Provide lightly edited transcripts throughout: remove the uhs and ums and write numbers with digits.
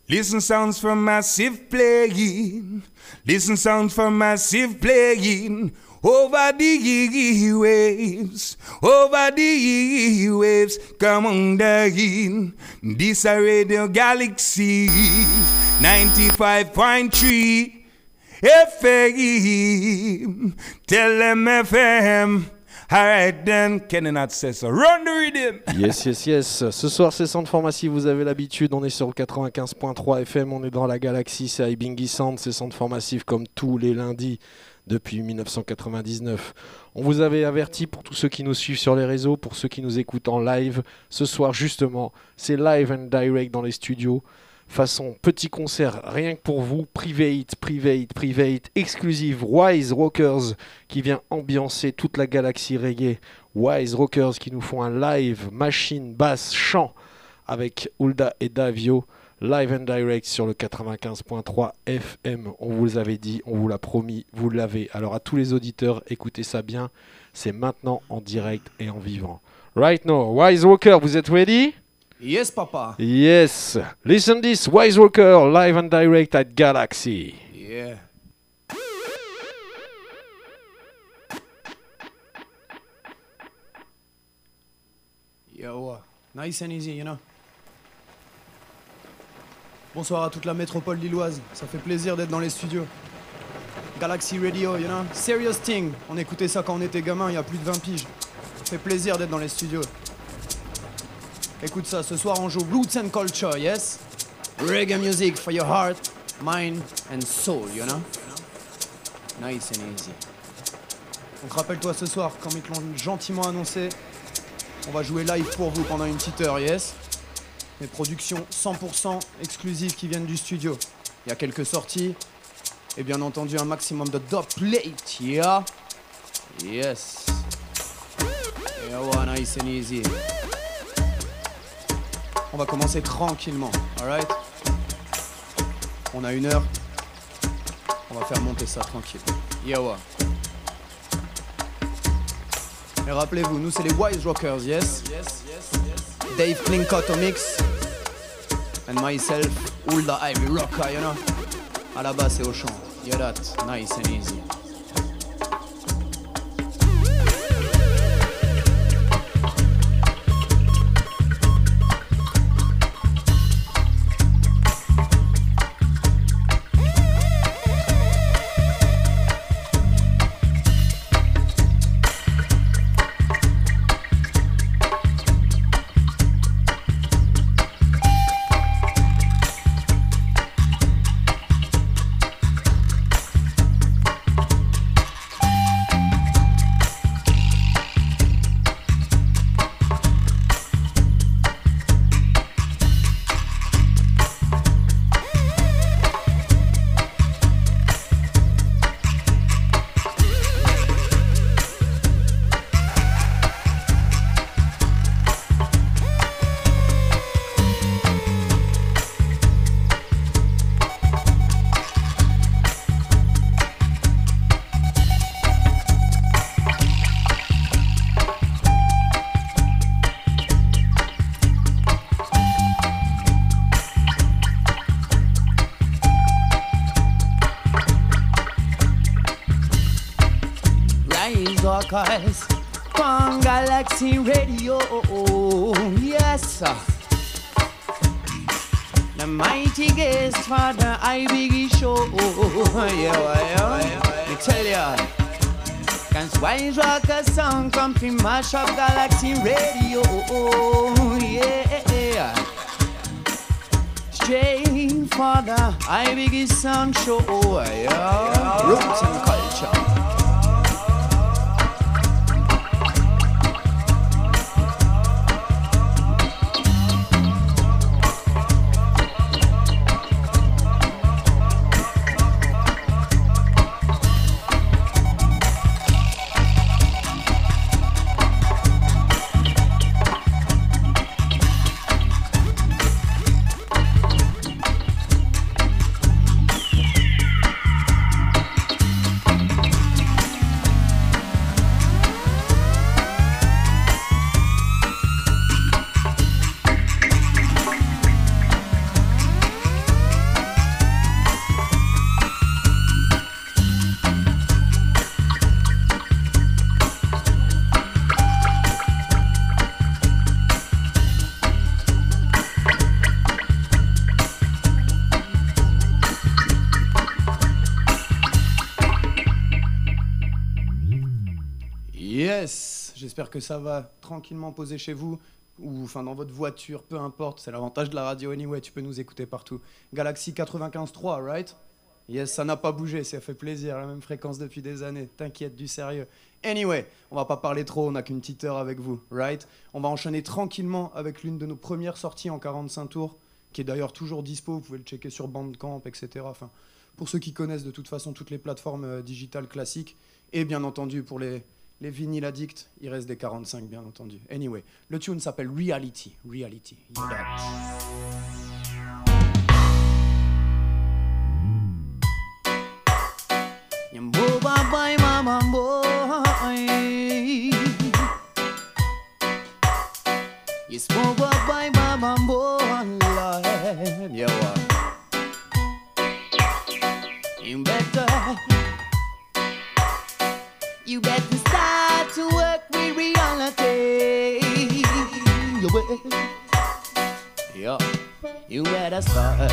Listen sounds from massive playing. Listen sounds from massive playing. Over the waves, over the waves, come on down. This a Radio Galaxy 95.3 FM. Tell them FM. Alright then, Kenny says so. Run the rhythm. Yes, yes, yes. Ce soir, c'est Soundform Massive, vous avez l'habitude. On est sur le 95.3 FM, on est dans la galaxie. C'est iBingy Sound, c'est Soundform Massive comme tous les lundis depuis 1999. On vous avait averti pour tous ceux qui nous suivent sur les réseaux, pour ceux qui nous écoutent en live. Ce soir, justement, c'est live and direct dans les studios. Façon petit concert, rien que pour vous, private, exclusive, Wise Rockers qui vient ambiancer toute la galaxie reggae. Wise Rockers qui nous font un live, machine, basse, chant avec Hulda et Davio, live and direct sur le 95.3 FM. On vous avait dit, on vous l'a promis, vous l'avez. Alors à tous les auditeurs, écoutez ça bien, c'est maintenant en direct et en vivant. Right now, Wise Rockers, vous êtes ready? Yes, papa. Yes. Listen this, Wise Rocker, live and direct at Galaxy. Yeah. Yo, nice and easy, you know. Bonsoir à toute la métropole lilloise. Ça fait plaisir d'être dans les studios. Galaxy Radio, you know. Serious thing. On écoutait ça quand on était gamin, il y a plus de 20 piges. Ça fait plaisir d'être dans les studios. Écoute ça, ce soir on joue Roots and Culture, yes? Reggae music for your heart, mind and soul, you know? Nice and easy. Donc rappelle-toi ce soir, comme ils te l'ont gentiment annoncé, on va jouer live pour vous pendant une petite heure, yes? Des productions 100% exclusives qui viennent du studio. Il y a quelques sorties, et bien entendu un maximum de dub plate, yeah? Yes. Yeah, nice and easy. On va commencer tranquillement, alright? On a une heure. On va faire monter ça tranquille. Yawa. Et rappelez-vous, nous c'est les Wise Rockers, yes? Dave Plinkott au mix. And myself, Hulda Ivy Rocker, you know? À la basse et au chant. Yeah, that, nice and easy. Rockers on Galaxy Radio, yes. The mighty guest for the iBiggy show, yeah. Me tell ya, cause Wise Rockers song come from mash up Galaxy Radio, yeah. Straight for the iBiggy sound show, yeah. Roots and Culture. J'espère que ça va tranquillement poser chez vous, ou enfin dans votre voiture, peu importe. C'est l'avantage de la radio anyway, tu peux nous écouter partout. Galaxy 95.3, right? Yes, ça n'a pas bougé, ça fait plaisir, la même fréquence depuis des années. T'inquiète, du sérieux. Anyway, on va pas parler trop, on n'a qu'une petite heure avec vous, right? On va enchaîner tranquillement avec l'une de nos premières sorties en 45 tours, qui est d'ailleurs toujours dispo, vous pouvez le checker sur Bandcamp, etc. Enfin, pour ceux qui connaissent de toute façon toutes les plateformes digitales classiques, et bien entendu pour les vinyles addicts, il reste des 45 bien entendu. Anyway, le tune s'appelle Reality. Reality. You got it. You move by mama boy. You smoke by mama boy. Yeah, you better start to work with reality. Yeah, you better start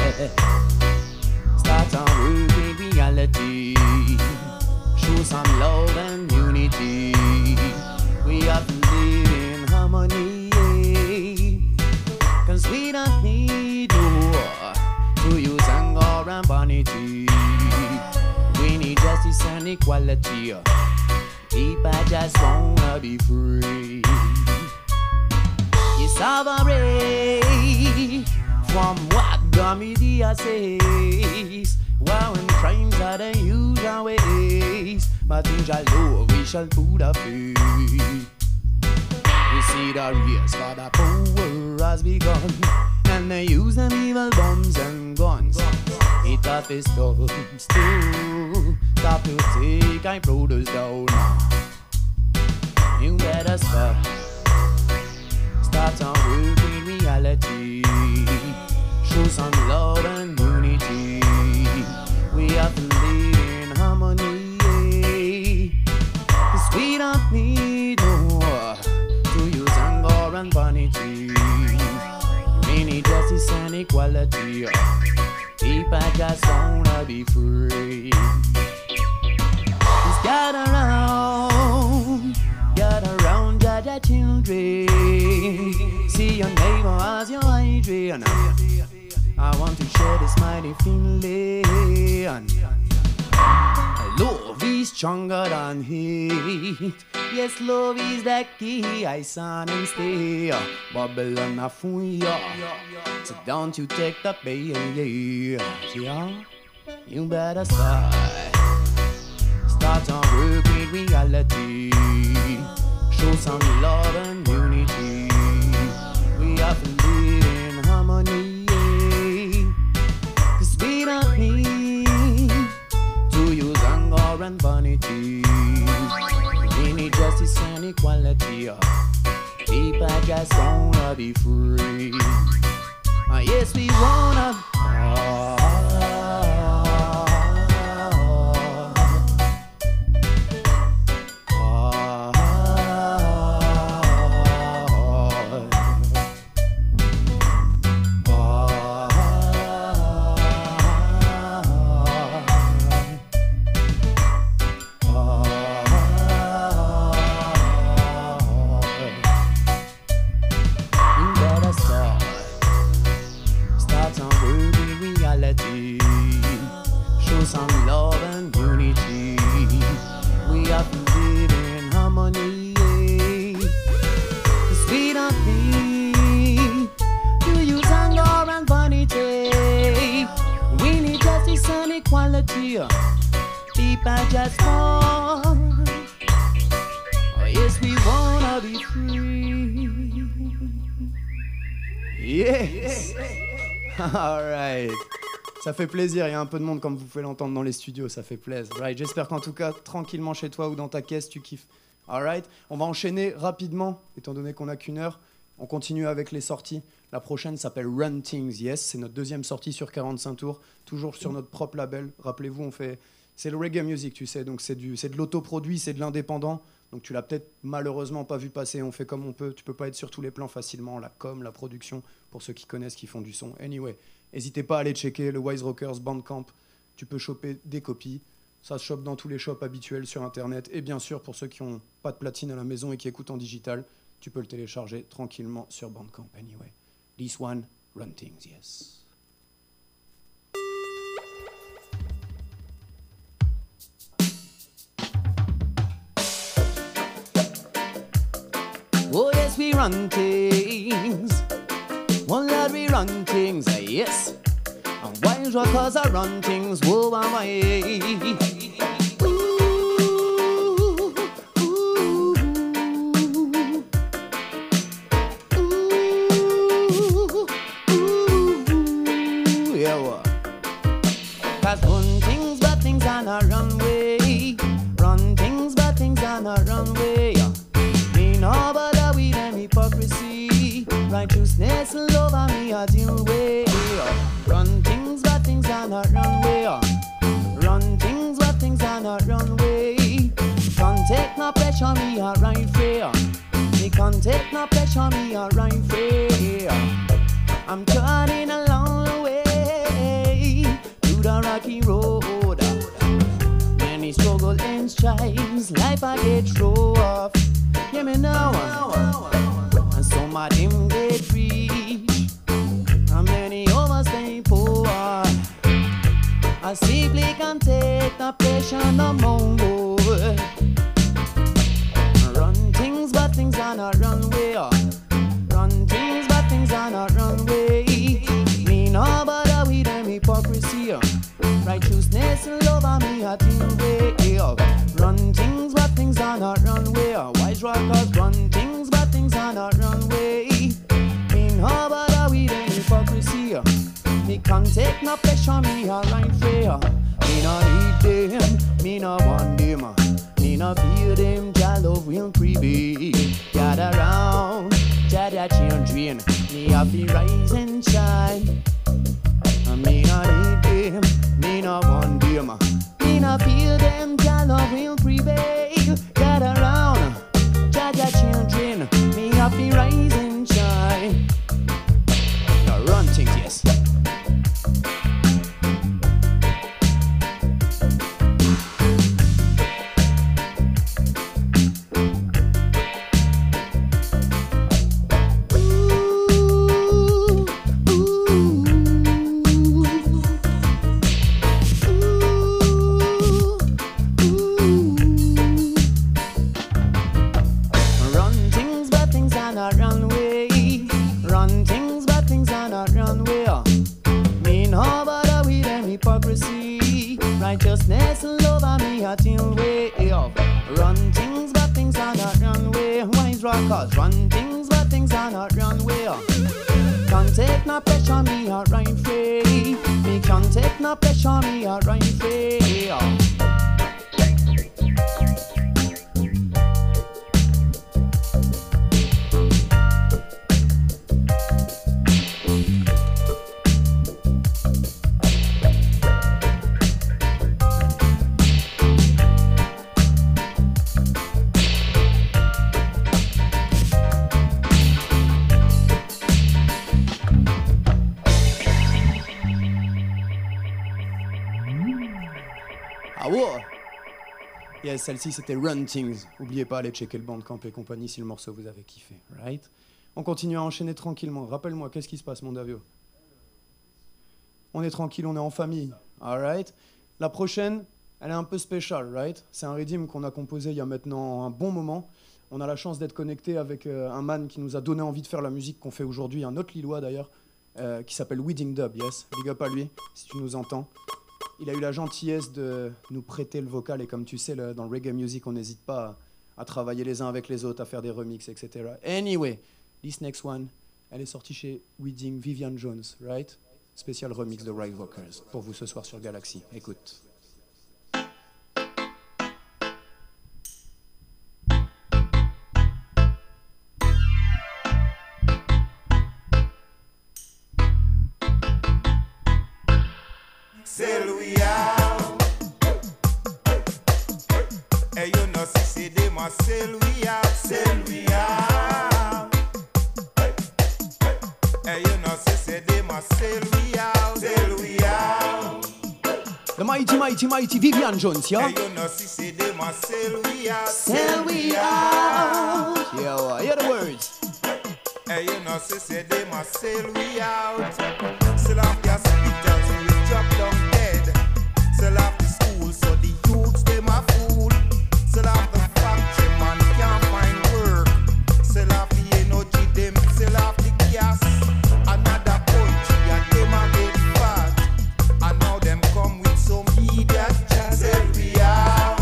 on work with reality. Show some love and unity. We have to live in harmony. 'Cause we don't need war to use anger and vanity. We need justice and equality. People just wanna be free. It's sovereign from what the media says. Wow, and crimes are the usual ways. But in your love we shall put a face. We see the race for the power has begun, and they use them evil bombs and guns. It up is to stop to take our brothers down. You better start on work with reality. Show some love and unity. We have to live in harmony. 'Cause we don't need no to use anger and vanity. We need justice and equality. People just wanna be free. Just gather round, judge the children. See your neighbor as your hydrant. I want to share this mighty feeling. Love is stronger than hate. Yes, love is the key. I son and stay. Babylon a fool. So don't you take the bait. Yeah, you better start on work with reality. Show some love and unity. We have to live in harmony. 'Cause we don't need to use anger and vanity. We need justice and equality. People just wanna be free. Yes, we wanna. Show some love and unity. We have to live in harmony. 'Cause we don't need to use anger and vanity. We need justice and equality. People just want. Oh yes, we wanna be free. Yes. All right. Ça fait plaisir, il y a un peu de monde comme vous pouvez l'entendre dans les studios, ça fait plaisir. Right. J'espère qu'en tout cas, tranquillement chez toi ou dans ta caisse, tu kiffes. Alright, on va enchaîner rapidement, étant donné qu'on n'a qu'une heure. On continue avec les sorties. La prochaine s'appelle Run Things Yes, c'est notre deuxième sortie sur 45 tours, toujours sur notre propre label. Rappelez-vous, c'est le reggae music, tu sais, donc c'est de l'autoproduit, c'est de l'indépendant. Donc tu l'as peut-être malheureusement pas vu passer, on fait comme on peut. Tu peux pas être sur tous les plans facilement, la com, la production, pour ceux qui connaissent, qui font du son. Anyway, n'hésitez pas à aller checker le Wise Rockers Bandcamp. Tu peux choper des copies. Ça se chope dans tous les shops habituels sur Internet. Et bien sûr, pour ceux qui n'ont pas de platine à la maison et qui écoutent en digital, tu peux le télécharger tranquillement sur Bandcamp. Anyway, this one, Run Things, yes. Oh yes, we run things. One lad, we run things, yes. And wild rockers are run things, whoa, why? Cause run things, but things on a runway. Run things, but things on a runway. Me no bother with them hypocrisy. Righteousness and love on me a deal way. Run things, but things on a runway. Run things, but things on a runway. Can't take no pressure, me a right fair. Me can't take no pressure, me a right fair. I'm turning along the way to the rocky road. Many struggle and strives, life I get through off. Yeah, me know. And some of them get rich, and many of us stay poor. I simply can't take the pressure no more. Run things, but things on a runway. Run things, but things on a runway. Me no bother with them hypocrisy. Righteousness and love on me a thing way. Run things, but things on a runway. Wise rockers run things, but things on a runway. Me no bother with them hypocrisy. Me can't take no pressure, me a right fair. Me no need them, me no want them. Me no feel them, Jah love will prevail. Gather round, Jah their children. Me have to rise and shine. Me no need them, me no want them. Me no feel them, Jah love will prevail. Gather round, Jah their children. Me have to rise and shine. Now run things, yes. Righteousness and love on me a till way of. Run things, but things are not runway. Wise rockers run things, but things are not runway. Can't take no pressure, me a right free. Me can't take no pressure, me a right free. Ah ouais. Yes, celle-ci c'était Run Things. Oubliez pas, allez checker le Bandcamp et compagnie si le morceau vous avez kiffé, right? On continue à enchaîner tranquillement. Rappelle-moi, qu'est-ce qui se passe, mon Davio? On est tranquille, on est en famille, alright? La prochaine, elle est un peu spéciale, right? C'est un redeem qu'on a composé il y a maintenant un bon moment. On a la chance d'être connecté avec un man qui nous a donné envie de faire la musique qu'on fait aujourd'hui, un autre Lillois d'ailleurs, qui s'appelle Wedding Dub, yes? Big up à lui, si tu nous entends. Il a eu la gentillesse de nous prêter le vocal et comme tu sais, dans le reggae music, on n'hésite pas à travailler les uns avec les autres, à faire des remixes, etc. Anyway, this next one, elle est sortie chez Wedding Vivian Jones, right? Spécial remix de Right Walkers pour vous ce soir sur Galaxy. Écoute. C'est Louis, et you know si c'est des moi c'est Louis, et you know si c'est des moi c'est Louis. The mighty Vivian Jones, yeah? Hey, you know, see, they must sell we out. Sell we out. Yeah, hear the words. Hey, you know, say they must sell we out. Sell off the hospitals, we drop down dead. Sell off the schools, so the youths, they my fool. Sell off the factory, man, can't find work. Sell off the energy, them, sell off the gas. Another country, and them a get fat. And now them come with some media chat. Sell we out.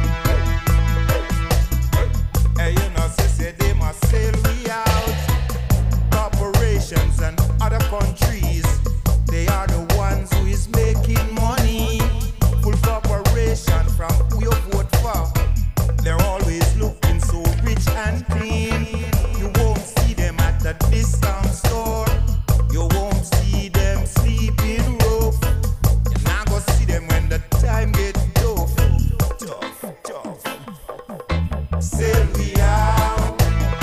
Hey, you know, say they must sell we out. Corporations and other countries, they are the ones who is making money. Full corporation from who you vote for. They're always looking so rich and clean. You won't see them at the discount store. You won't see them sleeping rough. You're not gonna see them when the time gets tough. Sell we out.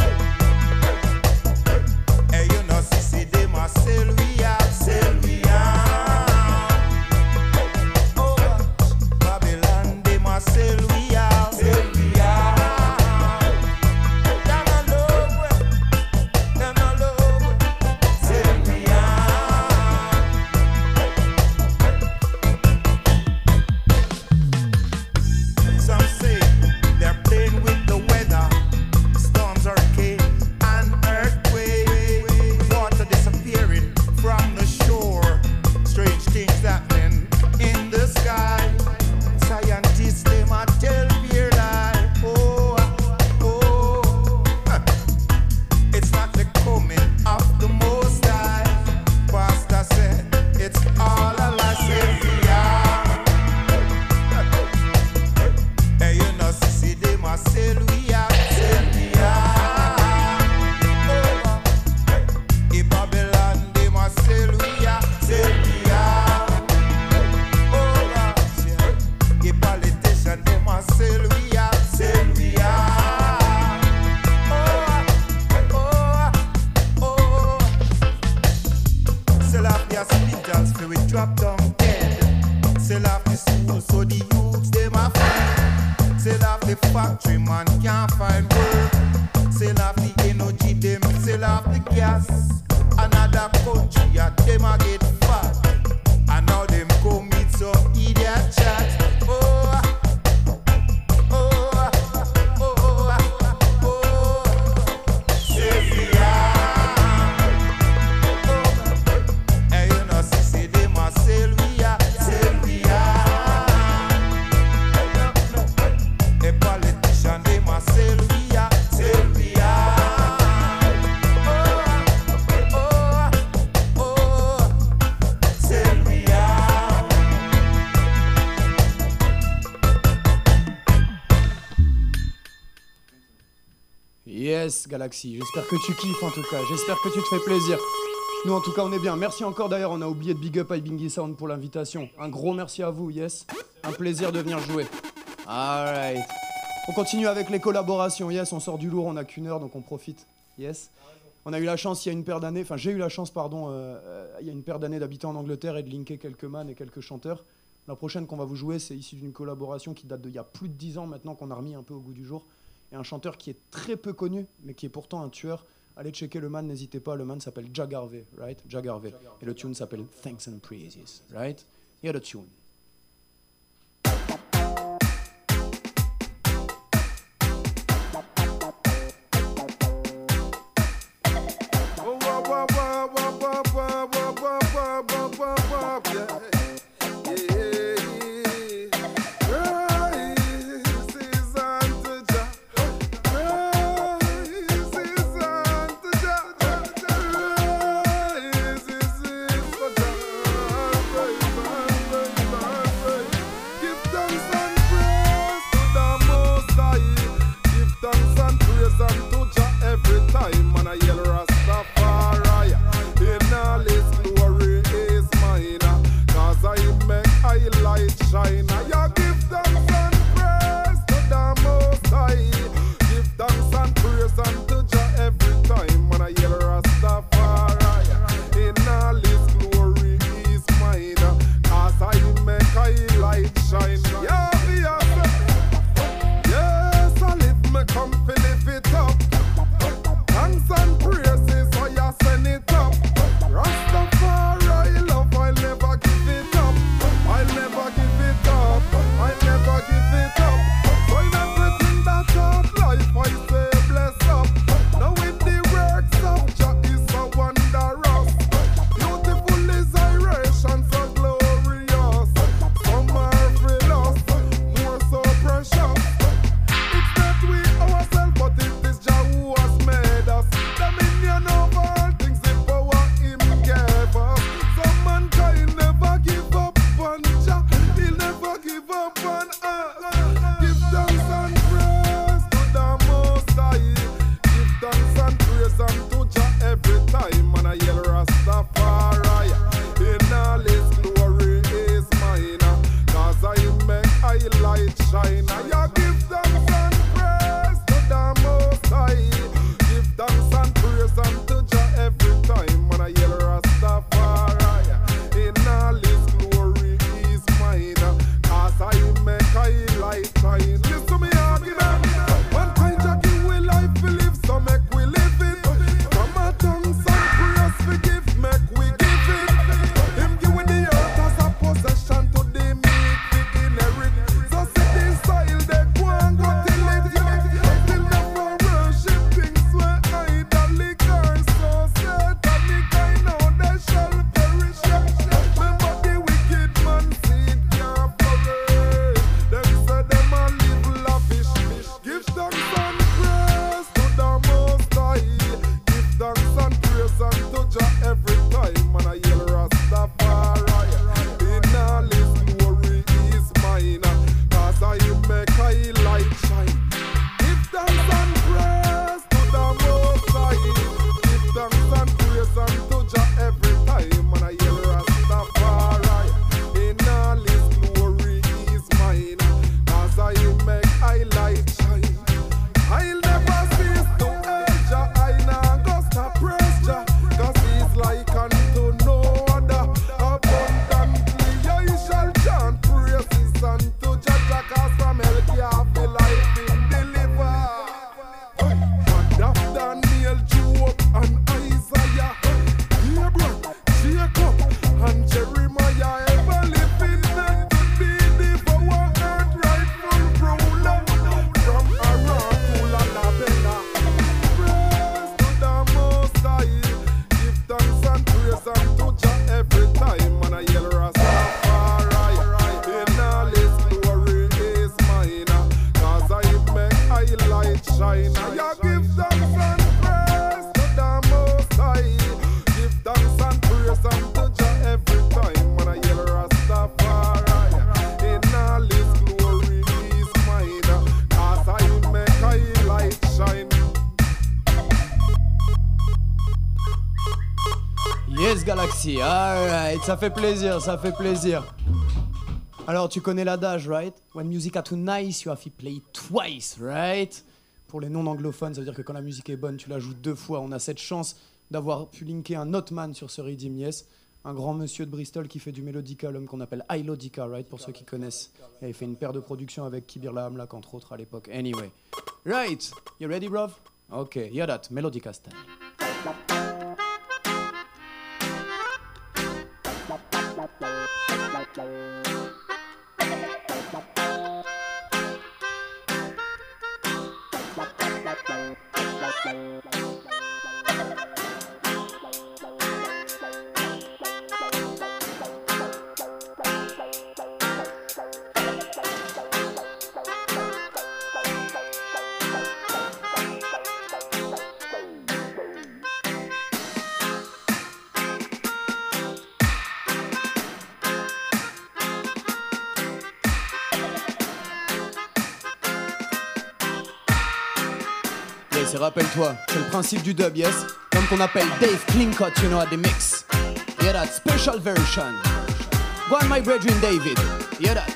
Hey, you know, see, they must sell we out. Sell we out. Oh, Babylon, they must sell we out. Sell we out. Them a love, them a love. Sell we out. Some say they're playing with the weather. Storms, hurricane, and earthquake. Water disappearing from the shore. Strange things happening in the sky. Scientists, they might tell fear lie. Oh, oh. It's not the coming of the Most High. Pastor said it's all a lie. Say we are. Hey, you know, see, they must sell we out. Sell we out. Oh, in Babylon, they must sell we out. Sell we out. Oh, yeah. In politician, they must sell we out. Sell we out. Oh, oh, oh. Sell off the hospitals, for we drop down dead. Sell off the schools, so the youths, they my friend. Sell off the factory, man, can't find work. Sell off the energy, them, sell off the gas. Another country, yeah, them a get fat. And now them come with some idiot chat. Oh, oh, oh, oh. Sell we out. Oh, hey, you know, see, they must sell we out. Sell we out. A politician, they must sell we out. Sell we out. Oh, oh, oh. Sell we out. Yes, Galaxy, j'espère que tu kiffes en tout cas, j'espère que tu te fais plaisir. Nous en tout cas on est bien, merci encore d'ailleurs, on a oublié de big up Ibingi Sound pour l'invitation. Un gros merci à vous, yes, un plaisir de venir jouer. Alright, on continue avec les collaborations, yes, on sort du lourd, on a qu'une heure donc on profite, yes. On a eu la chance il y a une paire d'années, enfin j'ai eu la chance pardon, il y a une paire d'années d'habiter en Angleterre et de linker quelques man et quelques chanteurs. La prochaine qu'on va vous jouer c'est issu d'une collaboration qui date d'il y a plus de 10 ans maintenant qu'on a remis un peu au goût du jour. Et un chanteur qui est très peu connu, mais qui est pourtant un tueur. Allez checker le man, n'hésitez pas. Le man s'appelle Jag Harvey, right? Jag Harvey. Et le tune s'appelle Thanks and Praises, right? Hear the tune. see, alright, ça fait plaisir, ça fait plaisir. Alors, tu connais l'adage, right? When music are too nice, you have to play it twice, right? Pour les non-anglophones, ça veut dire que quand la musique est bonne, tu la joues 2 fois. On a cette chance d'avoir pu linker un autre man sur ce Rhythm Yes, un grand monsieur de Bristol qui fait du Melodica, l'homme qu'on appelle Ilodica, right? Pour ceux qui connaissent. Et il fait une paire de productions avec Kibir Lahamlak, entre autres, à l'époque. Anyway. Right, you ready, bruv? Ok, hear that, Melodica style. Yes, et rappelle-toi, c'est le principe du dub, yes? Comme qu'on appelle Dave Cleancut, you know, at the mix. Yeah, that special version. Go on, my brethren David. Yeah, that.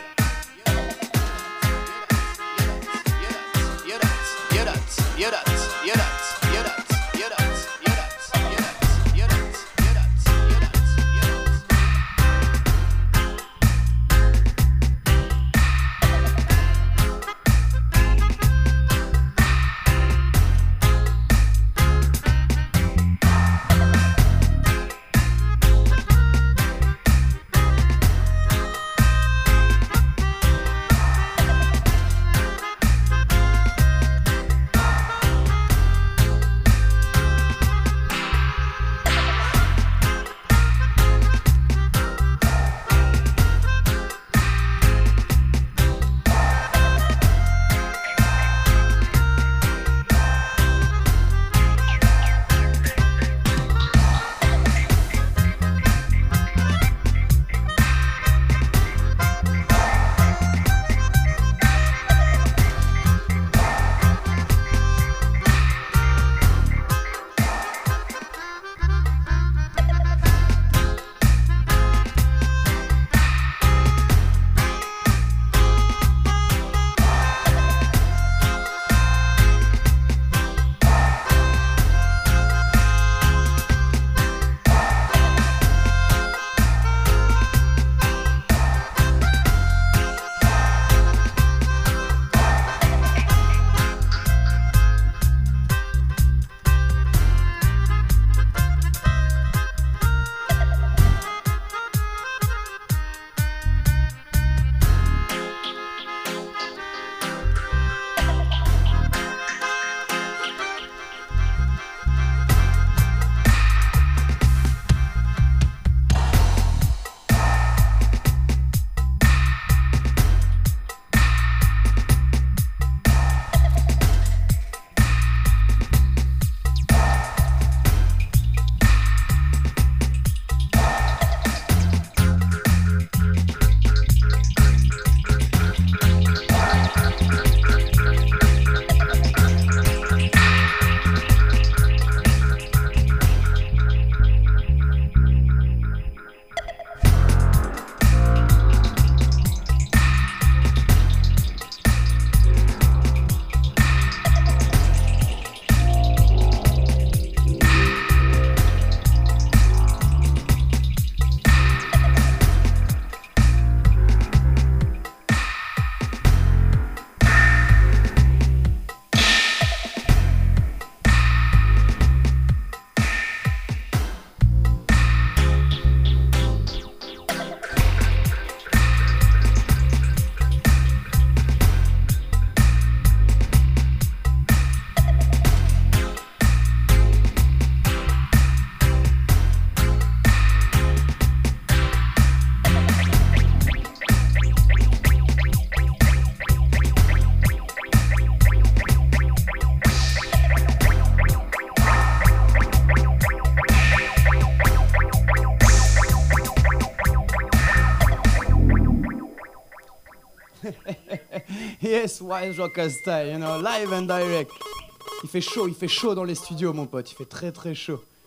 Yes, Wise Rocker style, you know, live and direct. Il fait chaud dans les studios, mon pote. Il fait très très chaud.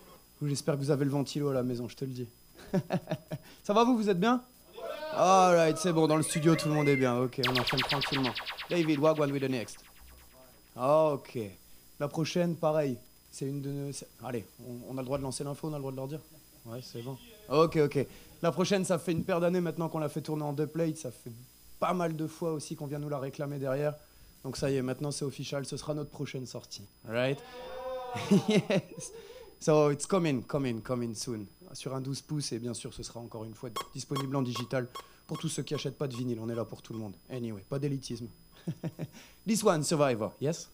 J'espère que vous avez le ventilo à la maison, je te le dis. Ça va vous êtes bien? Alright, c'est bon, dans le studio tout le monde est bien. Ok, on enchaîne tranquillement. David, wagwan with the next. Ok. La prochaine, pareil. C'est une de nos... Allez, on a le droit de lancer l'info, on a le droit de leur dire? Ouais, c'est bon. Ok. La prochaine, ça fait une paire d'années maintenant qu'on l'a fait tourner en deux plates. Ça fait pas mal de fois aussi qu'on vient nous la réclamer derrière. Donc ça y est, maintenant c'est official, ce sera notre prochaine sortie. Alright? Yes. So it's coming soon. Sur un 12 pouces et bien sûr ce sera encore une fois disponible en digital pour tous ceux qui achètent pas de vinyle. On est là pour tout le monde. Anyway, pas d'élitisme. This one, Survivor, yes?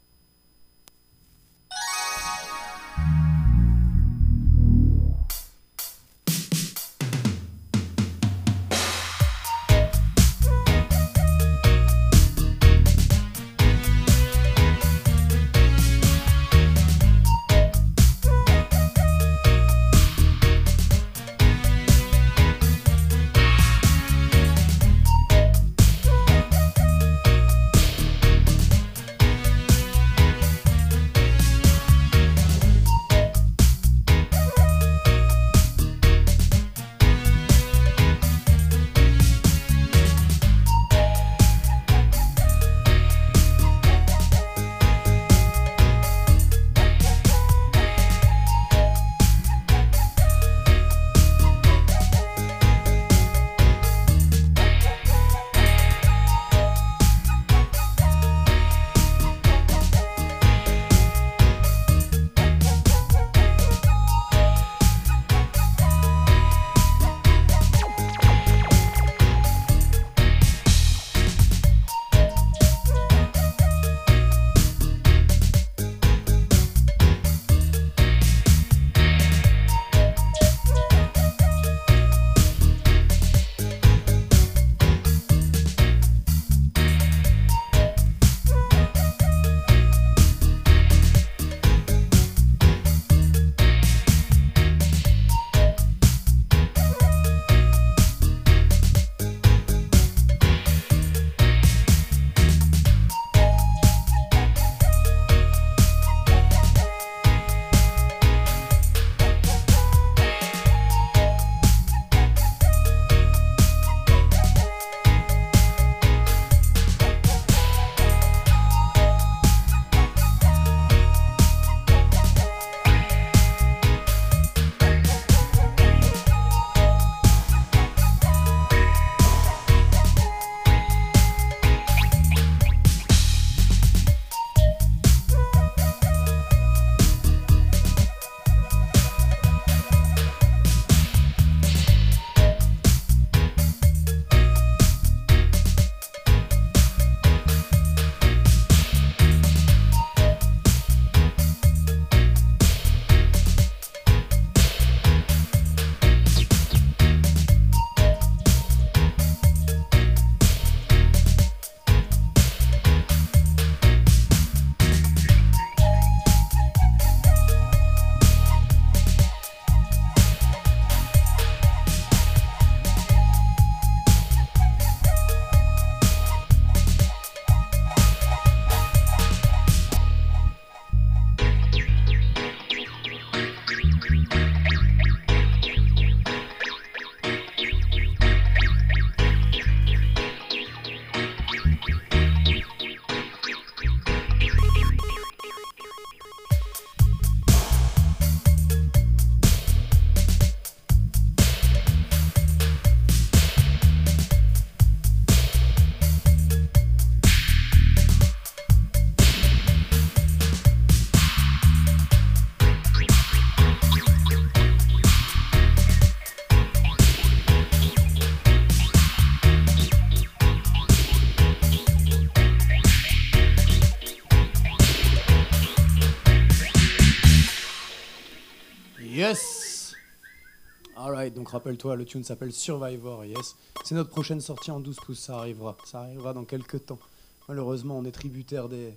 Yes! Alright, donc rappelle-toi, le tune s'appelle Survivor, yes. C'est notre prochaine sortie en 12 pouces, ça arrivera dans quelques temps. Malheureusement, on est tributaire des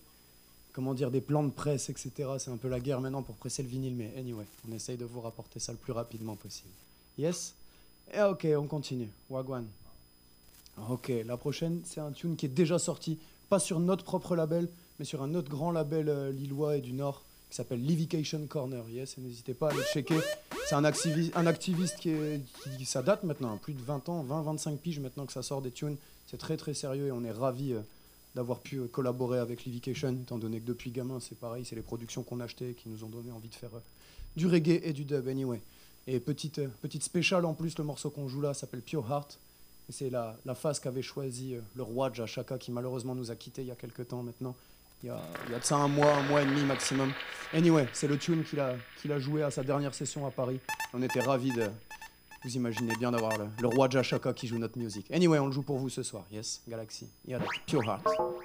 plans de presse, etc. C'est un peu la guerre maintenant pour presser le vinyle, mais anyway, on essaye de vous rapporter ça le plus rapidement possible. Yes? Et ok, on continue. Wagwan. Ok, la prochaine, c'est un tune qui est déjà sorti, pas sur notre propre label, mais sur un autre grand label lillois et du Nord, qui s'appelle Livication Corner. Yes, et n'hésitez pas à le checker. C'est un activiste qui ça date maintenant, plus de 20 ans, 20-25 piges maintenant que ça sort des tunes. C'est très très sérieux et on est ravis d'avoir pu collaborer avec Livication, étant donné que depuis gamin, c'est pareil, c'est les productions qu'on achetait qui nous ont donné envie de faire du reggae et du dub. Anyway. Et petite spéciale en plus, le morceau qu'on joue là s'appelle Pure Heart. Et c'est la phase qu'avait choisi le roi Jashaka, qui malheureusement nous a quittés il y a quelques temps maintenant. Il y a de ça un mois et demi maximum. Anyway, c'est le tune qu'il a joué à sa dernière session à Paris. On était ravis de... Vous imaginez bien d'avoir le roi Jashaka qui joue notre musique. Anyway, on le joue pour vous ce soir. Yes, Galaxy. Yeah, Pure Heart.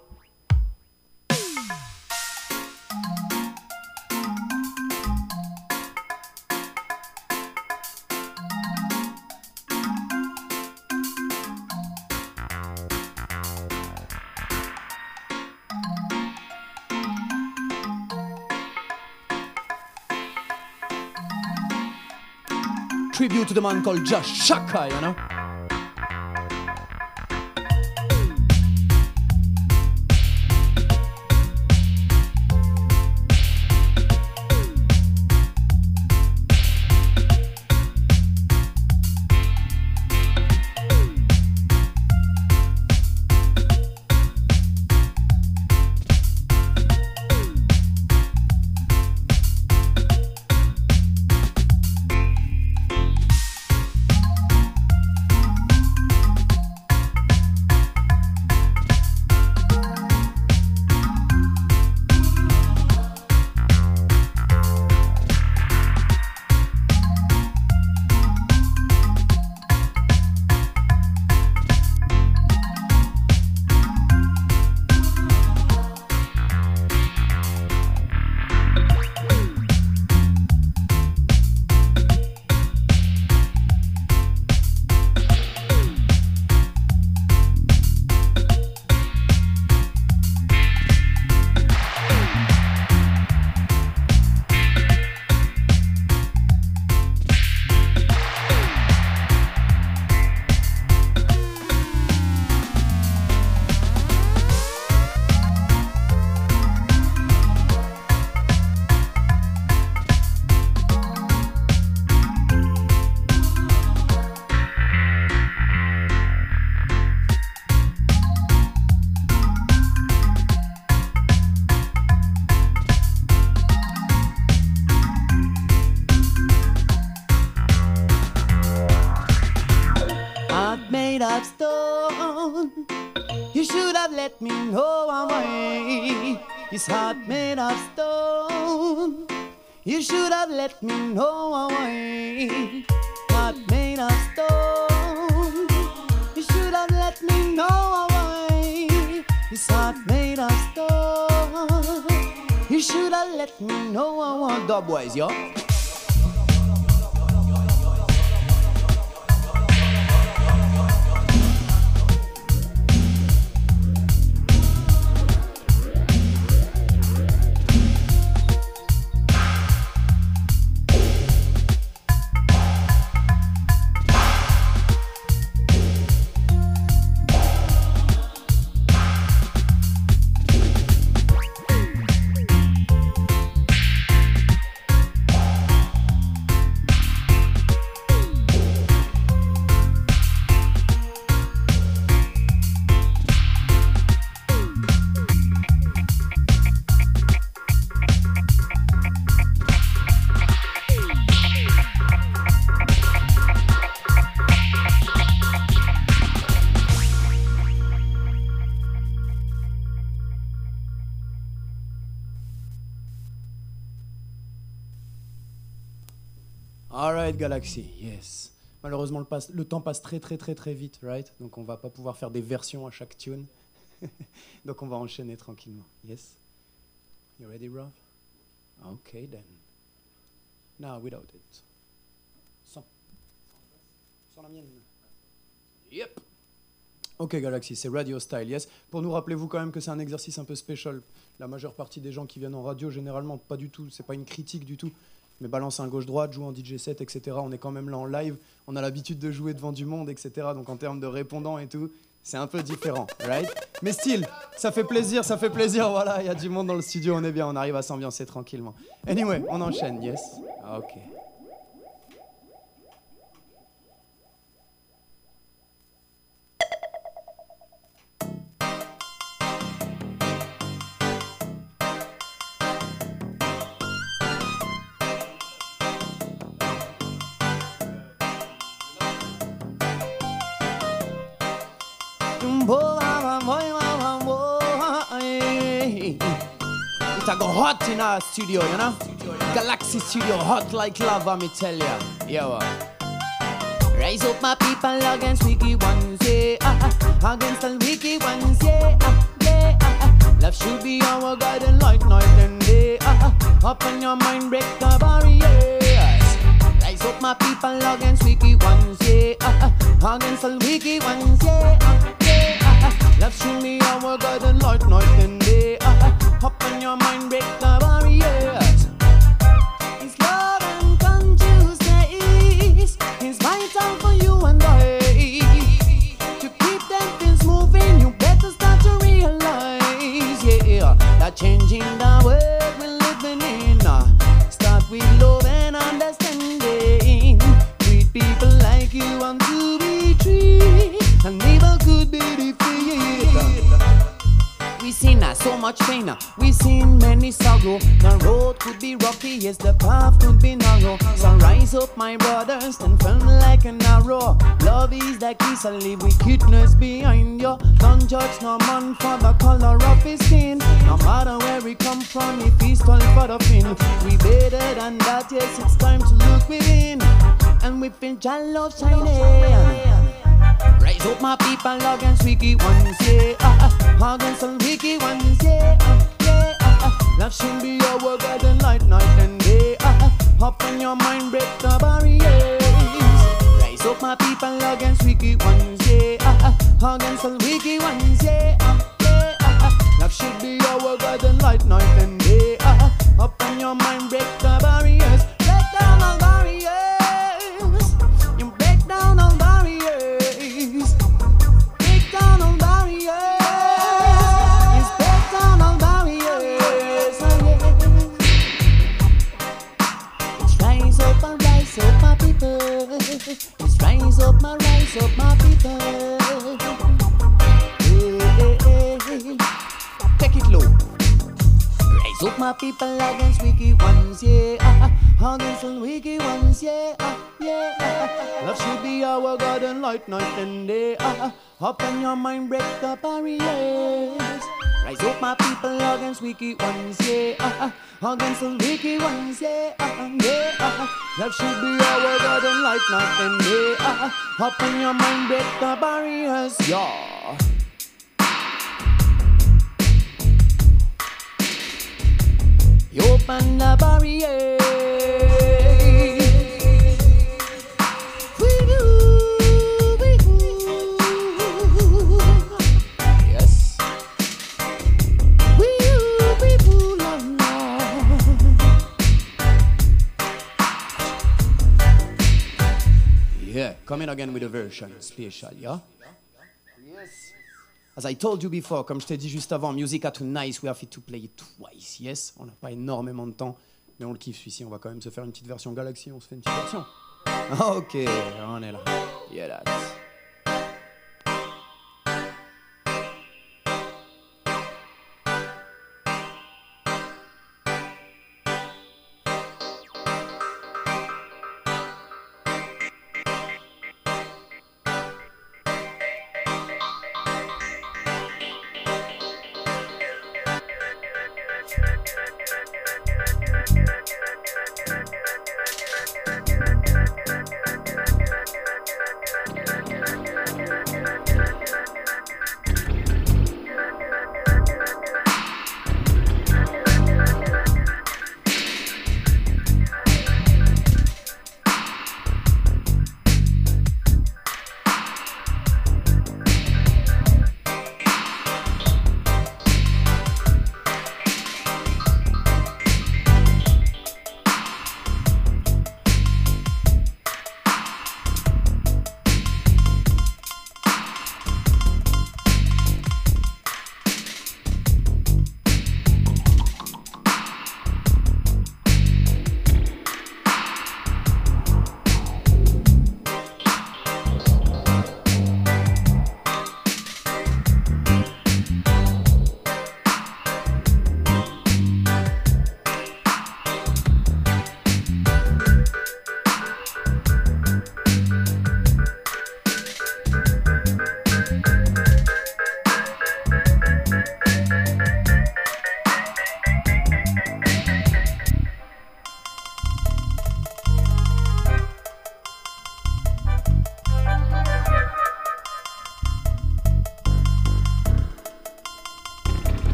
Tribute to the man called Jashaka, you know? Of stone, you should have let me know why. His heart made of stone, you should have let me know why. Heart made of stone, you should have let me know why. His heart made of stone, you should have let me know why. Dubwise, yo. Alright Galaxy, yes. Malheureusement le temps passe très vite, right? Donc on va pas pouvoir faire des versions à chaque tune. Donc on va enchaîner tranquillement. Yes? You ready, Rob? Okay then. Now without it. Sans la mienne. Yep. Ok Galaxy, c'est radio style, yes. Pour nous, rappelez-vous quand même que c'est un exercice un peu spécial. La majeure partie des gens qui viennent en radio, généralement, pas du tout, c'est pas une critique du tout. Mais balance un gauche-droite, joue en DJ set, etc. On est quand même là en live, on a l'habitude de jouer devant du monde, etc. Donc en termes de répondants et tout, C'est un peu différent, right? Mais still, ça fait plaisir, voilà, il y a du monde dans le studio, on est bien, on arrive à s'ambiancer tranquillement. Anyway, on enchaîne, yes? Ok. It a go hot in our studio, you know? Galaxy studio, hot like lava, me tell ya. Yeah, rise up my people against wicked ones, yeah. Against the wicked ones, yeah. Love should be our guiding light, night and day. Open your mind, break the barriers. Rise up my people against wicked ones, yeah. Against the wicked ones, yeah. Love should be our guiding light, night and day. Open your mind, break the barriers. It's love and consciousness is vital for you and I. To keep them things moving, you better start to realize, yeah, that changing the world we're living in start with love and understanding. Treat people like you want to be treated, and never could be defeated. We seen so much pain, we seen many sorrow. The road could be rocky, yes, the path could be narrow. So rise up, my brothers, stand firm like an arrow. Love is the key, so leave wickedness behind you. Don't judge no man for the color of his skin. No matter where we come from, if he's tall for the fin. We better than that, yes, it's time to look within. And we feel your love shining. Rise up my people against wicked ones, yeah. Against the wicked ones, yeah. Love should be our guiding light, night and day. Open your mind, break the barriers. Rise up my people against wicked ones, yeah. Against the wicked ones, yeah. Love should be our guiding light, night and day. Open your mind, break the barriers. Break down all barriers. You break down all barriers. Break down all barriers. Yes, break down all barriers. Let's rise up my people. Let's rise up my people. Hey. Take it low. Rise up my people against wicked ones, yeah. Against the wicked ones, yeah. Love should be our guiding light, night and day. Open your mind, break the barriers. Rise up my people against wicked ones, yeah. Against the wicked ones, yeah. Love should be our guiding light, night and day. Open your mind, break the barriers, yeah. You open the barrier. Yes. Yeah, coming again with a version special, yeah? Yes. As I told you before, comme je t'ai dit juste avant, music are too nice, we have to play it twice, yes? On n'a pas énormément de temps, mais on le kiffe celui-ci, on va quand même se faire une petite version Galaxy, on se fait une petite version. Ok, on est là. Yeah, that's...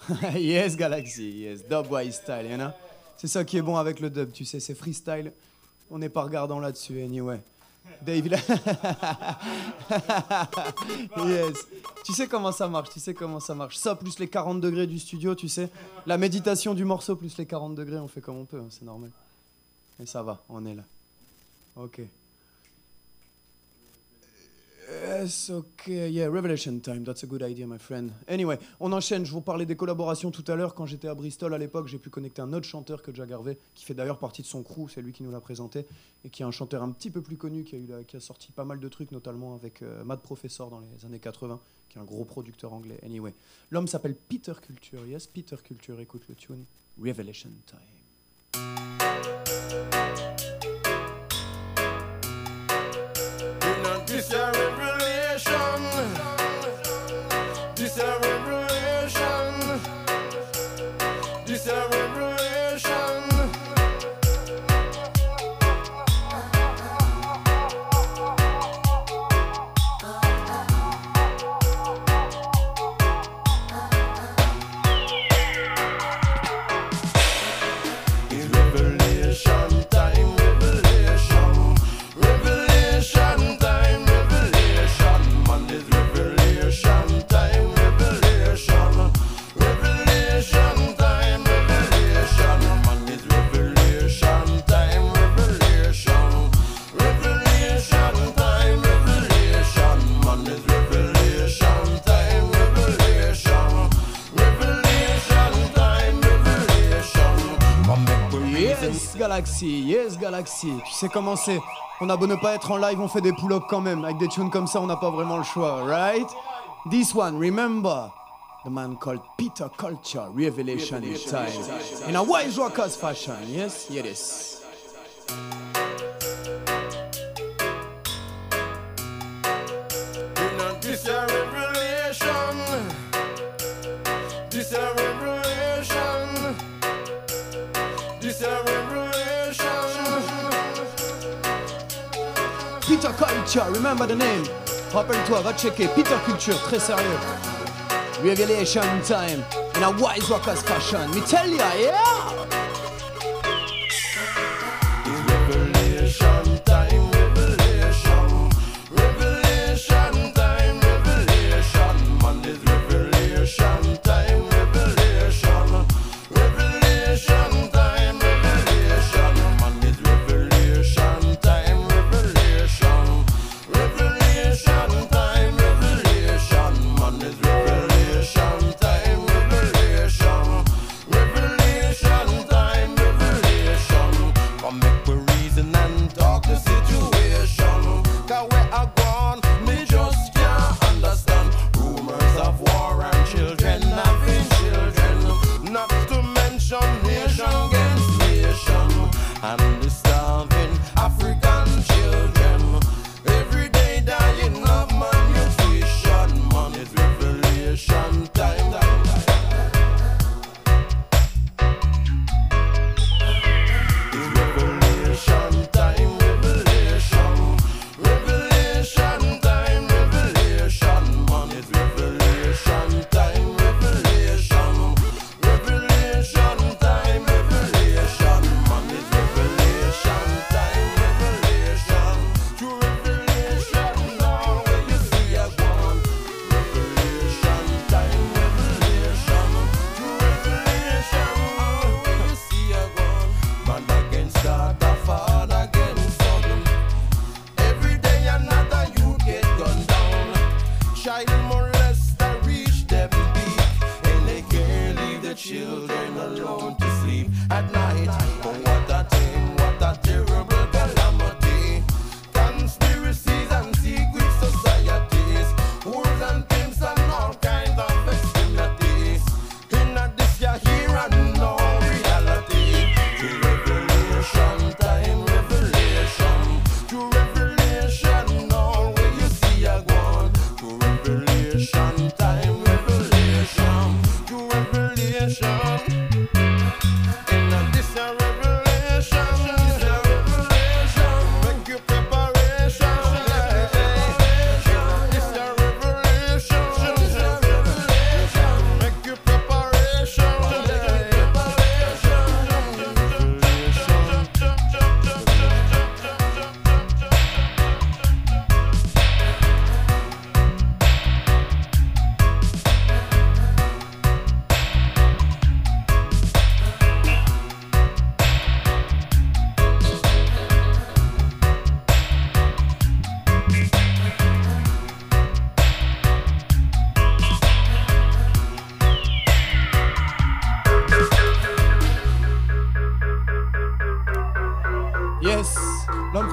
Yes, Galaxy, yes, dubwise style, you know. C'est ça qui est bon avec le dub, tu sais, c'est freestyle. On n'est pas regardant là-dessus, anyway. Dave, il a... Yes. Tu sais comment ça marche, Ça, plus les 40 degrés du studio, tu sais. La méditation du morceau, plus les 40 degrés, on fait comme on peut, hein, c'est normal. Et ça va, on est là. Ok. Yes, okay, yeah, Revelation Time, that's a good idea, my friend. Anyway, on enchaîne, je vous parlais des collaborations tout à l'heure. Quand j'étais à Bristol à l'époque, j'ai pu connecter un autre chanteur que Jack Harvey, qui fait d'ailleurs partie de son crew, c'est lui qui nous l'a présenté, et qui est un chanteur un petit peu plus connu, qui a sorti pas mal de trucs, notamment avec Mad Professor dans les années 80, qui est un gros producteur anglais. Anyway, l'homme s'appelle Peter Culture, yes, Peter Culture, écoute le tune, Revelation Time. This a revelation. This a revelation. This a revelation. It's revelation time, revelation. Revelation time, revelation. Man, it's revelation time, revelation. Revelation time, revelation. Man, it's revelation time, revelation. Revelation time, revelation. Man, it's revelation time, revelation. Revelation time, revelation. Man, make we reason. Yes Galaxy, tu sais comment c'est. On a beau ne pas être en live, on fait des pull-ups quand même. Avec des tunes comme ça, on n'a pas vraiment le choix, right? This one, remember, the man called Peter Culture, Revelation Time. In a wise rockers fashion, yes? Here it is. This a revelation. This a revelation. This a revelation. Peter Culture, remember the name. Rappelle-toi, va checker. Peter Culture, très sérieux. Revelation Time. In a wise rockers fashion. Me tell ya, yeah! Revelation time, revelation. Revelation time, revelation. Man, it's revelation time, revelation. Revelation time, revelation. Man, it's revelation time, revelation. Revelation time, revelation. Man, it's revelation time, revelation. Revelation time, revelation. Come make we reason and talk the situation. Cause where I gone, me just can't understand. Rumors of war and children having children. Not to mention nation against nation. And the starving African children. Every day dying of malnutrition. Man, it's revelation time. It's revelation time, revelation. Revelation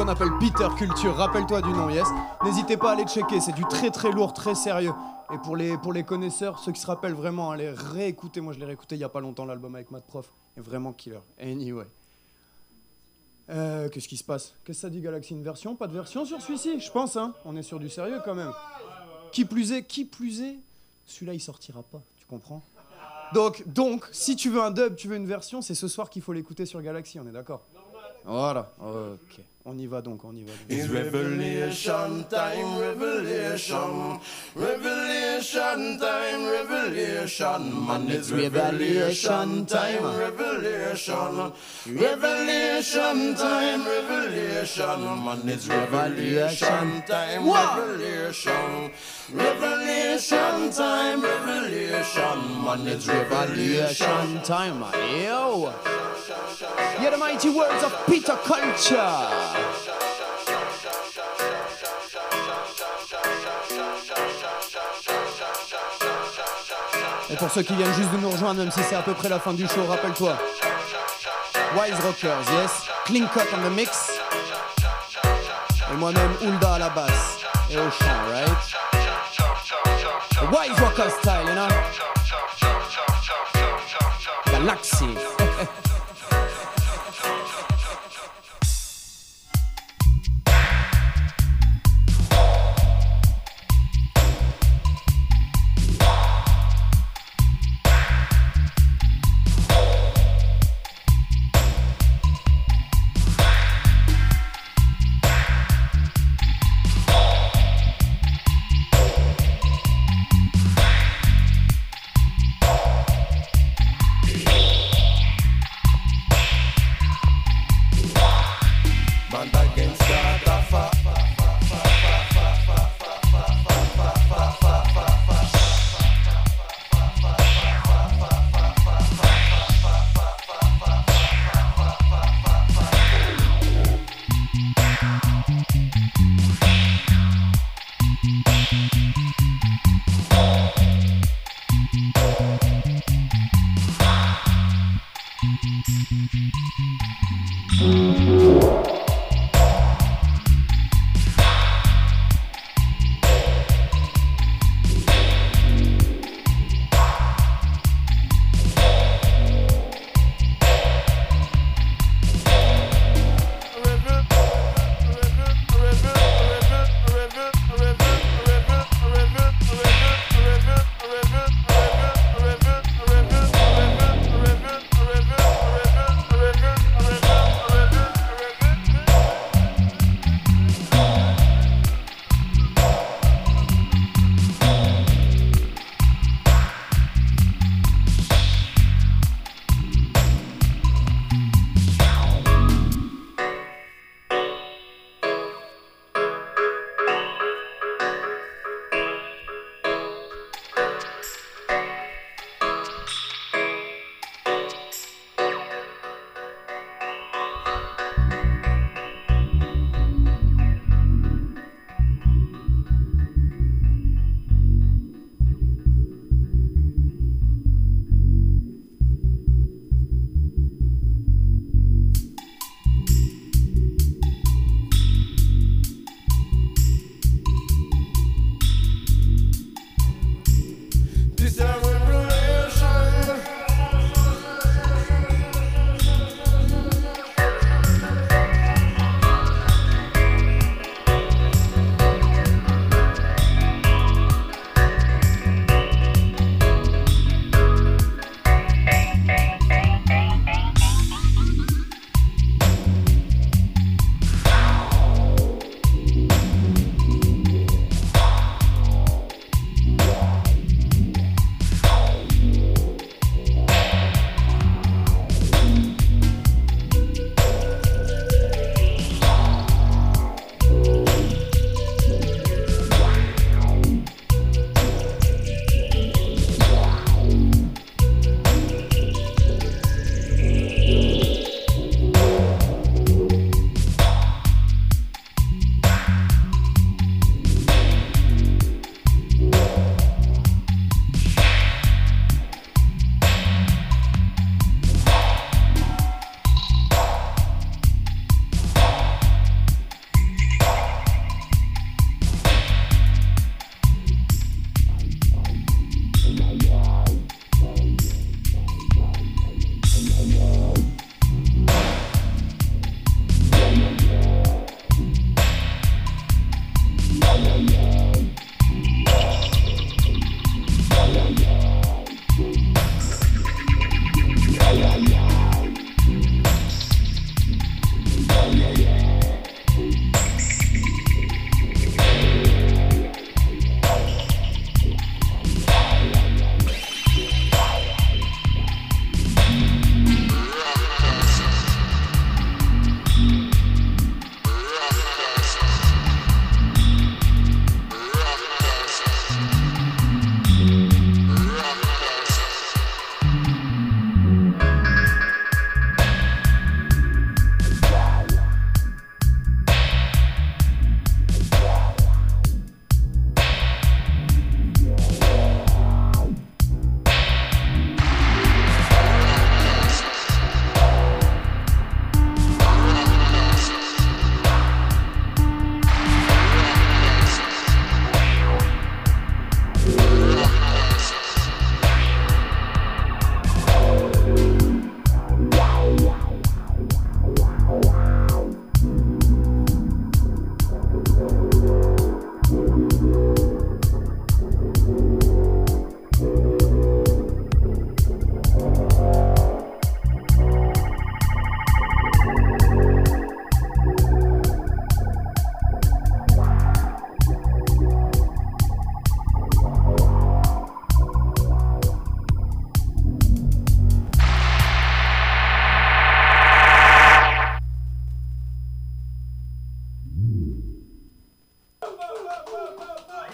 appelle Peter Culture, rappelle-toi du nom, yes. N'hésitez pas à aller checker, c'est du très très lourd, très sérieux. Et pour les connaisseurs, ceux qui se rappellent vraiment, allez réécouter. Moi je l'ai réécouté il y a pas longtemps, l'album avec Mad Prof. Et vraiment killer. Anyway. Qu'est-ce qui se passe? Qu'est-ce que ça dit Galaxy? Une version? Pas de version sur celui-ci? Je pense, hein. On est sur du sérieux quand même. Qui plus est, celui-là il sortira pas, tu comprends? Donc, si tu veux un dub, tu veux une version, c'est ce soir qu'il faut l'écouter sur Galaxy, on est d'accord? Voilà, ok. On y va donc. It's revelation time, revelation. Revelation time, revelation. Man, it's revelation time, revelation. Revelation time, revelation. Man, it's revelation time, revelation. Revelation time, revelation. Man, it's revelation time. Yo! Hear the mighty words of Peter Culture. Et pour ceux qui viennent juste de nous rejoindre, même si c'est à peu près la fin du show, rappelle-toi. Wise Rockers, yes. Clean Cut on the mix. Et moi-même, Hulda à la basse. Et au chant, right? Wise Rocker style, you know? Galaxy.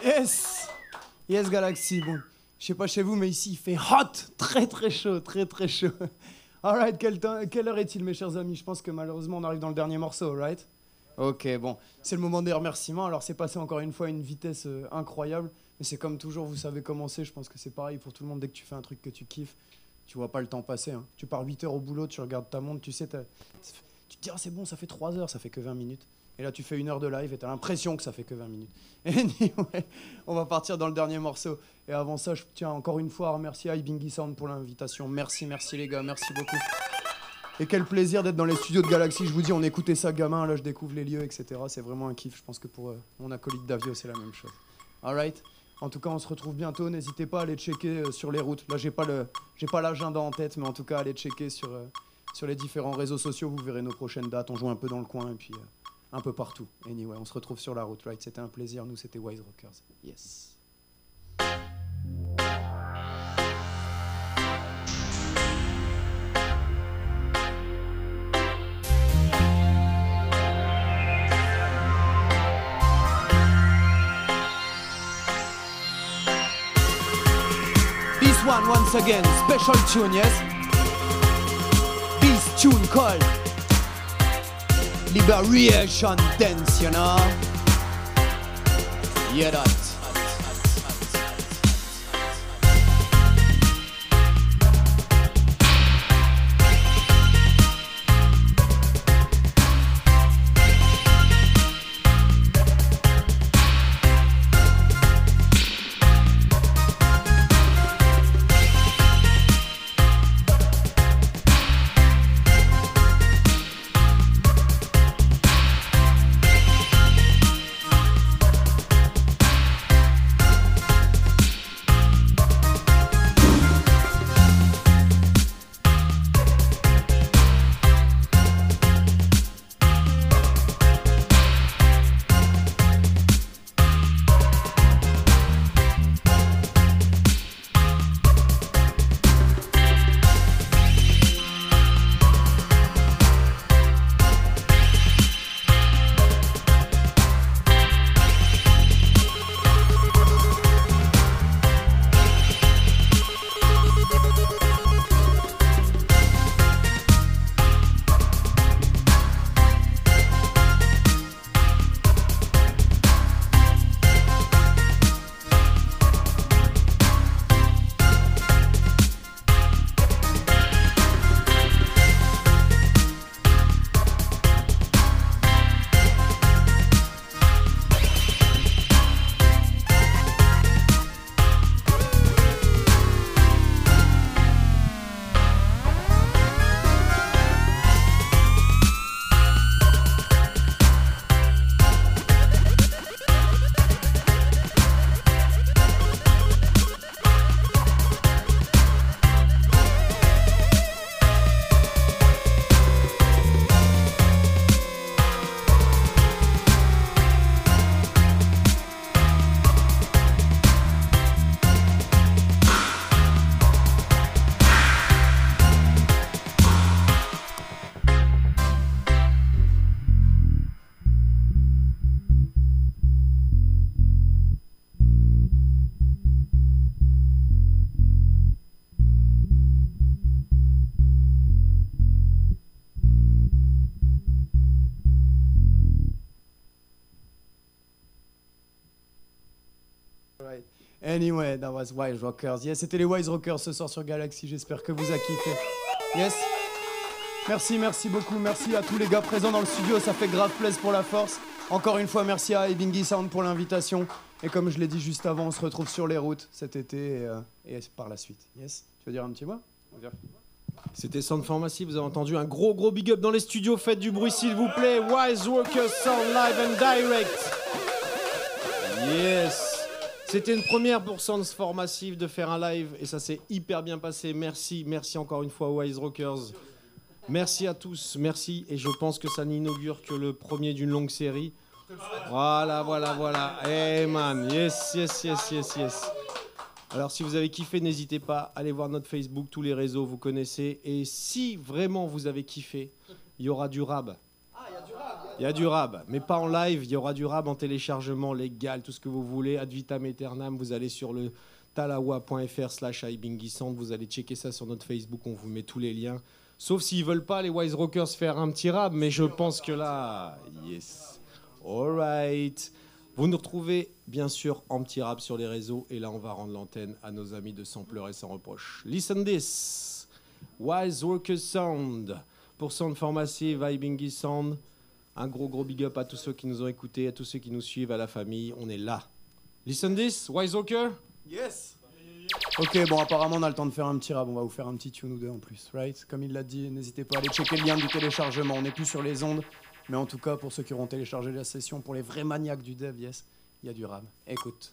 Yes. Yes, Galaxy. Bon, je sais pas chez vous, mais ici, il fait hot. Très, très chaud. Très, très chaud. Alright, quelle heure est-il, mes chers amis? Je pense que malheureusement, on arrive dans le dernier morceau, right? Ok, bon. C'est le moment des remerciements. Alors, c'est passé encore une fois à une vitesse incroyable. Mais c'est comme toujours, vous savez comment c'est. Je pense que c'est pareil pour tout le monde. Dès que tu fais un truc que tu kiffes, tu vois pas le temps passer. Hein. Tu pars 8 heures au boulot, tu regardes ta montre, tu sais, tu te dis, ah, c'est bon, ça fait 3 heures, ça fait que 20 minutes. Et là, tu fais 1 heure de live et t'as l'impression que ça fait que 20 minutes. Et anyway, on va partir dans le dernier morceau. Et avant ça, je tiens encore une fois à remercier iBingy Sound pour l'invitation. Merci les gars, merci beaucoup. Et quel plaisir d'être dans les studios de Galaxy. Je vous dis, on écoutait ça gamin, là je découvre les lieux, etc. C'est vraiment un kiff. Je pense que pour mon acolyte Davio, c'est la même chose. Alright. En tout cas, on se retrouve bientôt. N'hésitez pas à aller checker sur les routes. Là, j'ai pas l'agenda en tête, mais en tout cas, allez checker sur les différents réseaux sociaux. Vous verrez nos prochaines dates. On joue un peu dans le coin et puis un peu partout. Anyway, on se retrouve sur la route. Right? C'était un plaisir. Nous, c'était Wise Rockers. Yes. Once again, special tune, yes? This tune called Liberation Dance, you know? Yeah, that. Anyway, that was Wise Rockers. Yes, c'était les Wise Rockers ce soir sur Galaxy. J'espère que vous a kiffé. Yes. Merci beaucoup. Merci à tous les gars présents dans le studio. Ça fait grave plaisir pour la force. Encore une fois, merci à iBingy Sound pour l'invitation. Et comme je l'ai dit juste avant, on se retrouve sur les routes cet été et par la suite. Yes. Tu veux dire un petit mot? C'était Sound Pharmacy, vous avez entendu un gros big up dans les studios. Faites du bruit s'il vous plaît. Wise Rockers Sound live and direct. Yes. C'était une première pour Sound Pharmacy de faire un live et ça s'est hyper bien passé. Merci encore une fois Wise Rockers. Merci à tous, merci. Et je pense que ça n'inaugure que le premier d'une longue série. Voilà. Hey man, yes. Alors si vous avez kiffé, n'hésitez pas, allez voir notre Facebook, tous les réseaux, vous connaissez. Et si vraiment vous avez kiffé, il y aura du rab. Ah, il y a du rab. Il y a du rap, mais pas en live. Il y aura du rap en téléchargement légal, tout ce que vous voulez. Ad vitam aeternam, vous allez sur le talawa.fr/ibingisand. Vous allez checker ça sur notre Facebook, on vous met tous les liens. Sauf s'ils veulent pas, les Wise Rockers, faire un petit rap, mais je pense que là... Yes. Alright. Vous nous retrouvez, bien sûr, en petit rap sur les réseaux. Et là, on va rendre l'antenne à nos amis de Sans pleurer, sans reproche. Listen this. Wise Rockers Sound. Pour Sound Massive, Ibingisand. Un gros big up à tous ceux qui nous ont écoutés, à tous ceux qui nous suivent, à la famille. On est là. Listen this, Wise Rocker. Yes. Ok, bon, apparemment, on a le temps de faire un petit rap. On va vous faire un petit tune ou deux en plus, right? Comme il l'a dit, n'hésitez pas à aller checker le lien du téléchargement. On n'est plus sur les ondes. Mais en tout cas, pour ceux qui auront téléchargé la session, pour les vrais maniaques du dev, yes, il y a du rap. Écoute.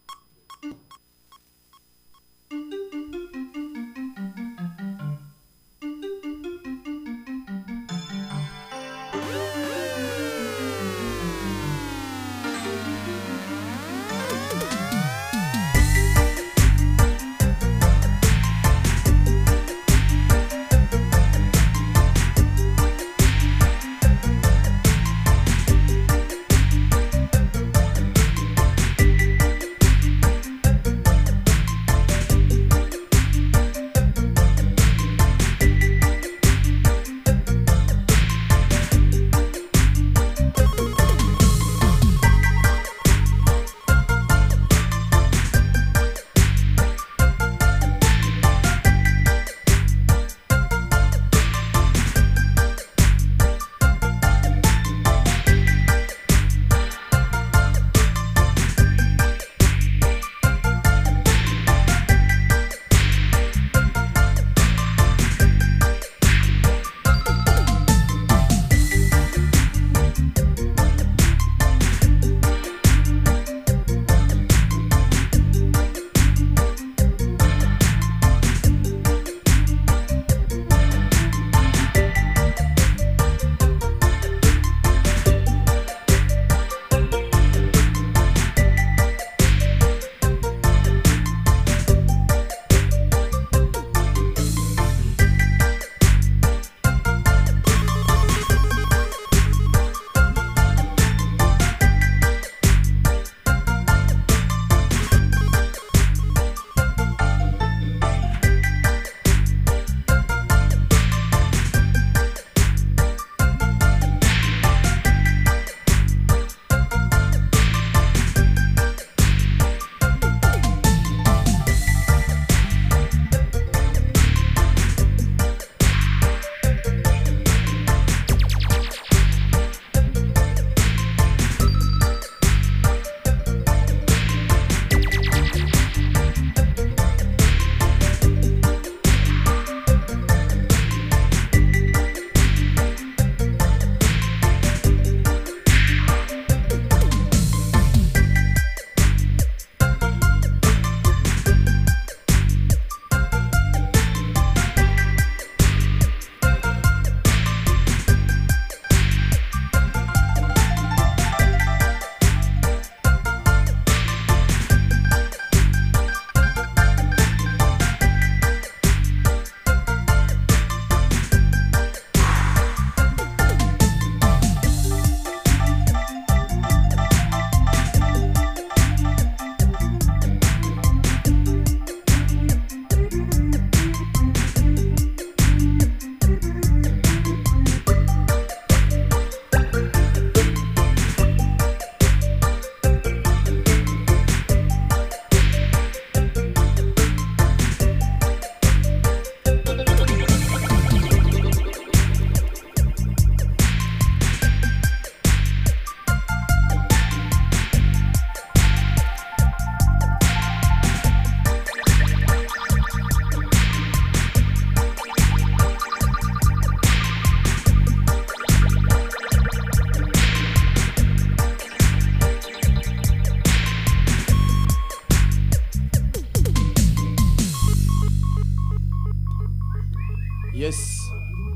Yes.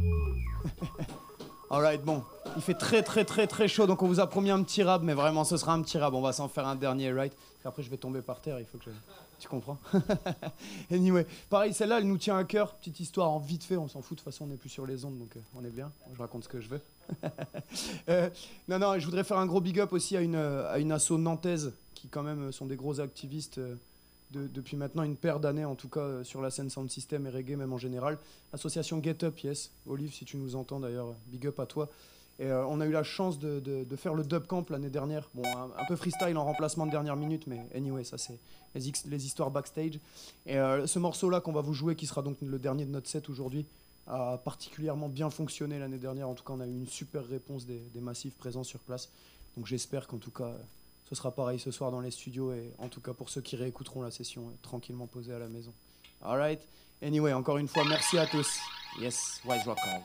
Alright, bon. Il fait très chaud, donc on vous a promis un petit rap, mais vraiment, ce sera un petit rap. On va s'en faire un dernier, right? Après, je vais tomber par terre, il faut que je... Tu comprends? Anyway, pareil, celle-là, elle nous tient à cœur. Petite histoire en vite fait, on s'en fout. De toute façon, on n'est plus sur les ondes, donc on est bien. Je raconte ce que je veux. Non, je voudrais faire un gros big up aussi à une asso nantaise qui quand même sont des gros activistes depuis maintenant une paire d'années, en tout cas sur la scène sound system et reggae même en général. L'association Get Up, yes. Olive, si tu nous entends d'ailleurs, big up à toi. Et on a eu la chance de faire le Dub Camp l'année dernière. Bon, un peu freestyle en remplacement de dernière minute, mais anyway, ça c'est les histoires backstage. Et ce morceau-là qu'on va vous jouer, qui sera donc le dernier de notre set aujourd'hui, a particulièrement bien fonctionné l'année dernière. En tout cas, on a eu une super réponse des massifs présents sur place. Donc j'espère qu'en tout cas, ce sera pareil ce soir dans les studios. Et en tout cas, pour ceux qui réécouteront la session tranquillement posée à la maison. Alright. Anyway, encore une fois, merci à tous. Yes, Wise Rockers.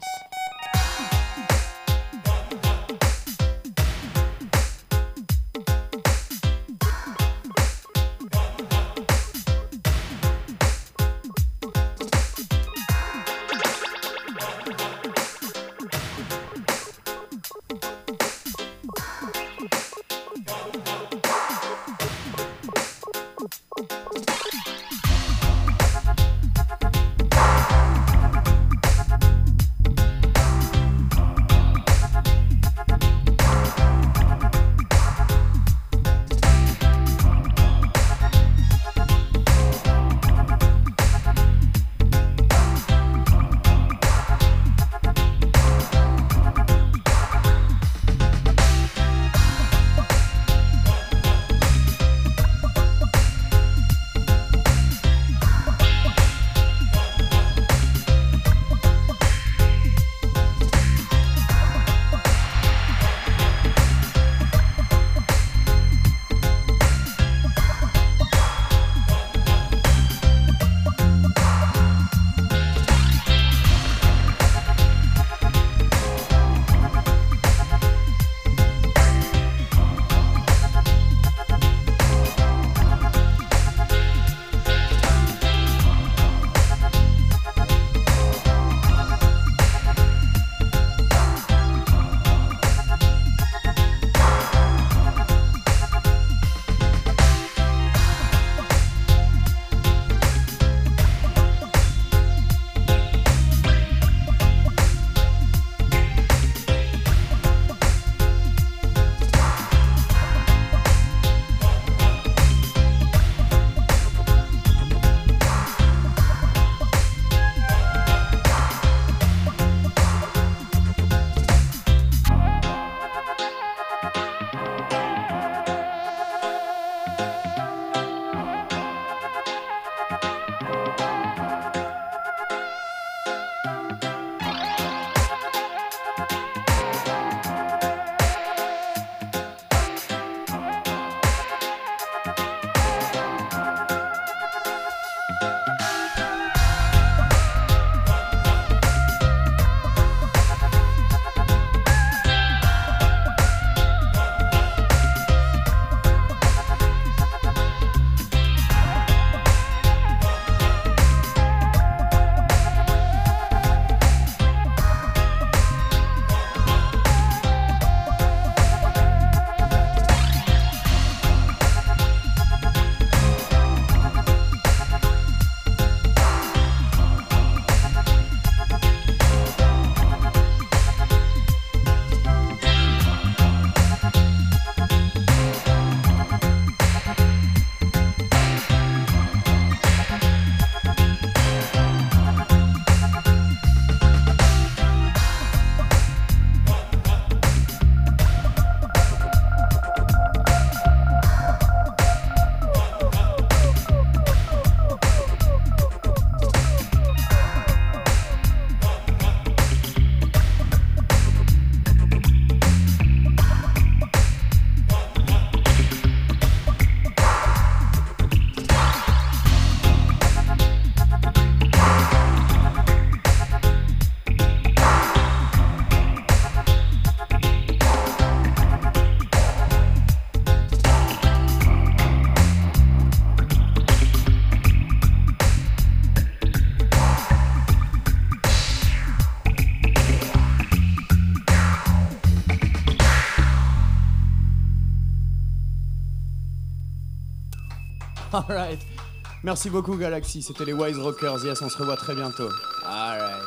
Alright. Merci beaucoup Galaxy, c'était les Wise Rockers. Yes, on se revoit très bientôt. Alright.